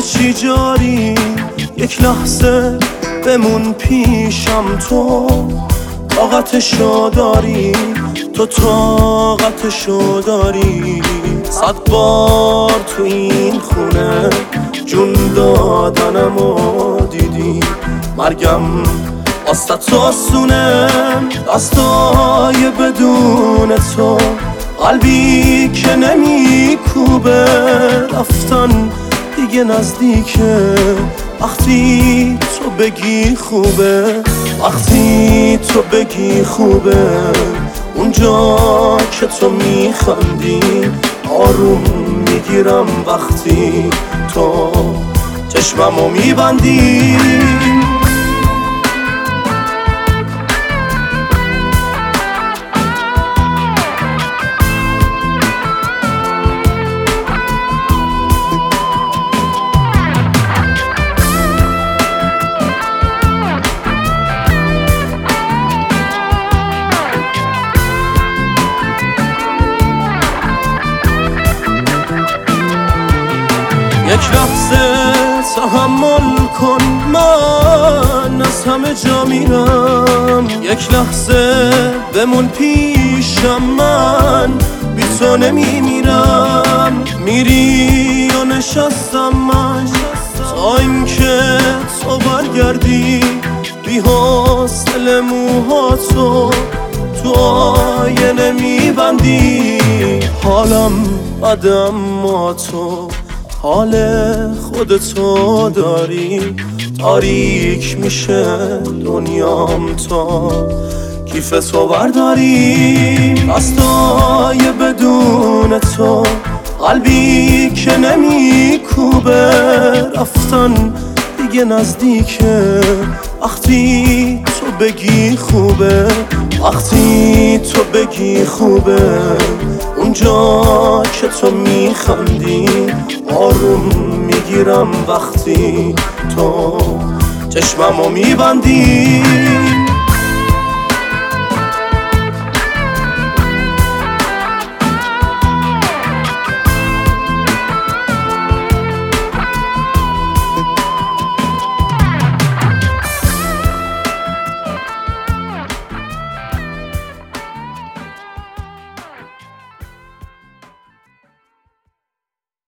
چی جاری، یک لحظه بمون پیشم. تو طاقتشو داری، تو طاقتشو داری. 100 بار تو این خونه جون دادنمو دیدی، مرگم واسه تو آسونه. دستای بدون تو، قلبی که نمیکوبه. رفتن دیگه نزدیکه، وقتی تو بگی خوبه. وقتی تو بگی خوبه، اونجا که تو میخندی آروم میگیرم. وقتی تو چشممو میبندی، یک لحظه تحمل کن، من از همه جا میرم. یک لحظه بمون پیشم، من بی تو نمیمیرم. میری و نشستم من تا اینکه تو برگردی. بی حوصله موهاتو تو آینه میبندی. حالم بده اما تو حال خودتو داری. تاریک میشه دنیام تا کیف تو برداری. دستای بدون تو، قلبی که نمیکوبه. رفتن دیگه نزدیکه، وقتی تو بگی خوبه. وقتی تو بگی خوبه، اونجا که تو میخندی آروم میگیرم. وقتی تو چشممو میبندی.